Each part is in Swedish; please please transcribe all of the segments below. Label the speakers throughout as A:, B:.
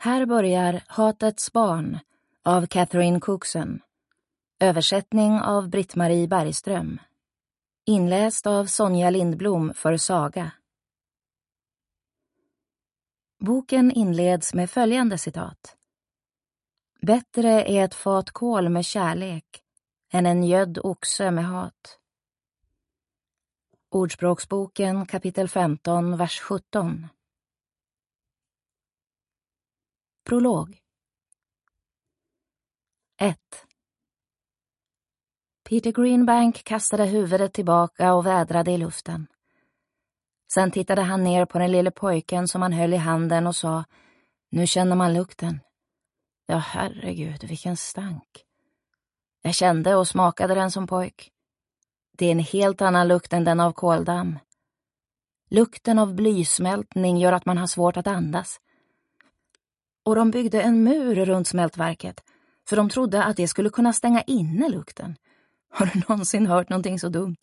A: Här börjar Hatets barn av Catherine Cookson. Översättning av Britt-Marie Bergström. Inläst av Sonja Lindblom för Saga. Boken inleds med följande citat. Bättre är ett fat kål med kärlek än en gödd oxe med hat. Ordspråksboken kapitel 15, vers 17. Prolog. 1. Peter Greenbank kastade huvudet tillbaka och vädrade i luften. Sen tittade han ner på den lille pojken som han höll i handen och sa, nu känner man lukten. Ja, herregud, vilken stank. Jag kände och smakade den som pojk. Det är en helt annan lukt än den av koldamm. Lukten av blysmältning gör att man har svårt att andas. Och de byggde en mur runt smältverket, för de trodde att det skulle kunna stänga inne lukten. Har du någonsin hört någonting så dumt?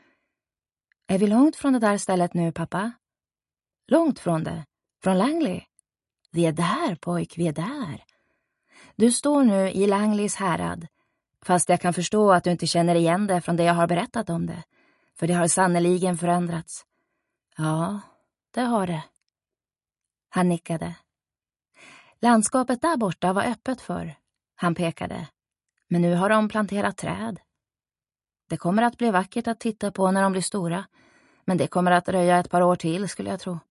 A: Är vi långt från det där stället nu, pappa? Långt från det? Från Langley? Vi är där, pojk, vi är där. Du står nu i Langleys härad, fast jag kan förstå att du inte känner igen det från det jag har berättat om det, för det har sannoliken förändrats. Ja, det har det. Han nickade. Landskapet där borta var öppet förr, han pekade. Men nu har de planterat träd. Det kommer att bli vackert att titta på när de blir stora, men det kommer att dröja ett par år till, skulle jag tro.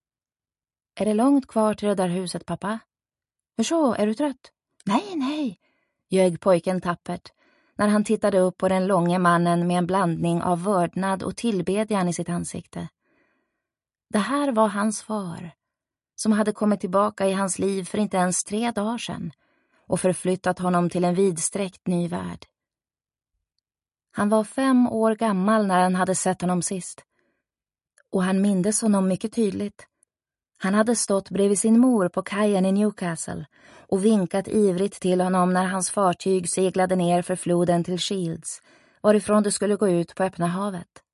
A: Är det långt kvar till det där huset, pappa? Hur så, är du trött? Nej, ljög pojken tappert, när han tittade upp på den långe mannen med en blandning av vördnad och tillbedjan i sitt ansikte. Det här var hans far, som hade kommit tillbaka i hans liv för inte ens 3 dagar sedan och förflyttat honom till en vidsträckt ny värld. Han var 5 år gammal när han hade sett honom sist. Och han mindes honom mycket tydligt. Han hade stått bredvid sin mor på kajen i Newcastle och vinkat ivrigt till honom när hans fartyg seglade ner för floden till Shields, varifrån det skulle gå ut på öppna havet.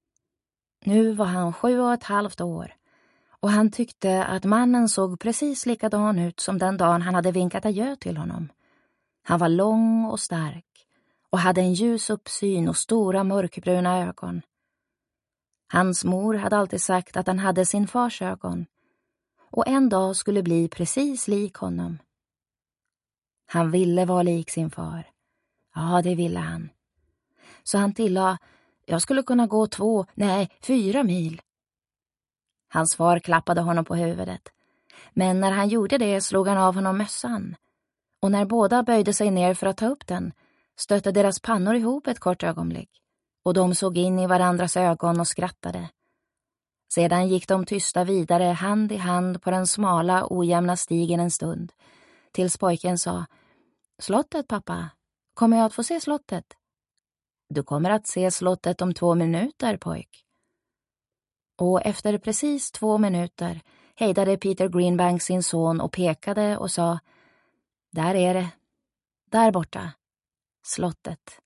A: Nu var han 7,5 år och han tyckte att mannen såg precis likadan ut som den dagen han hade vinkat adjö till honom. Han var lång och stark och hade en ljus uppsyn och stora mörkbruna ögon. Hans mor hade alltid sagt att han hade sin fars ögon och en dag skulle bli precis lik honom. Han ville vara lik sin far. Ja, det ville han. Så han tillade, jag skulle kunna gå 4 mil. Hans far klappade honom på huvudet. Men när han gjorde det slog han av honom mössan. Och när båda böjde sig ner för att ta upp den stötte deras pannor ihop ett kort ögonblick. Och de såg in i varandras ögon och skrattade. Sedan gick de tysta vidare hand i hand på den smala, ojämna stigen en stund. Tills pojken sa, slottet, pappa. Kommer jag att få se slottet? Du kommer att se slottet om 2 minuter, pojk. Och efter precis 2 minuter hejdade Peter Greenbank sin son och pekade och sa, där är det. Där borta. Slottet.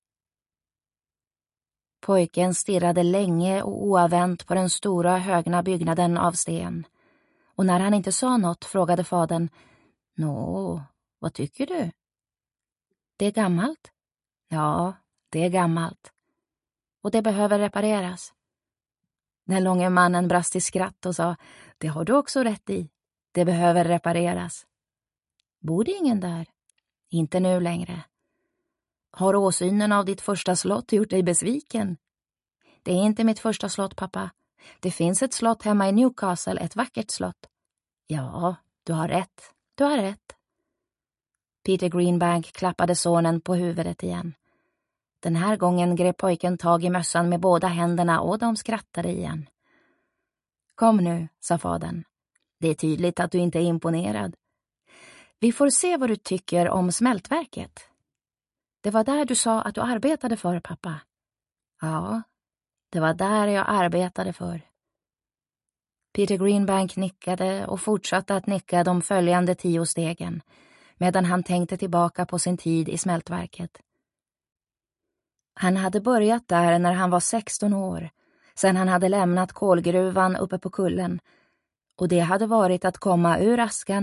A: Pojken stirrade länge och oavvänt på den stora högna byggnaden av sten. Och när han inte sa något frågade fadern, vad tycker du? Det är gammalt. Ja, det är gammalt. Och det behöver repareras. Den långe mannen brast i skratt och sa, det har du också rätt i. Det behöver repareras. Bor det ingen där? Inte nu längre. Har åsynen av ditt första slott gjort dig besviken? Det är inte mitt första slott, pappa. Det finns ett slott hemma i Newcastle, ett vackert slott. Ja, du har rätt. Du har rätt. Peter Greenbank klappade sonen på huvudet igen. Den här gången grep pojken tag i mössan med båda händerna och de skrattade igen. Kom nu, sa fadern. Det är tydligt att du inte är imponerad. Vi får se vad du tycker om smältverket. Det var där du sa att du arbetade för, pappa. Ja, det var där jag arbetade för. Peter Greenbank nickade och fortsatte att nicka de följande 10 stegen, medan han tänkte tillbaka på sin tid i smältverket. Han hade börjat där när han var 16 år, sedan han hade lämnat kolgruvan uppe på kullen, och det hade varit att komma ur askan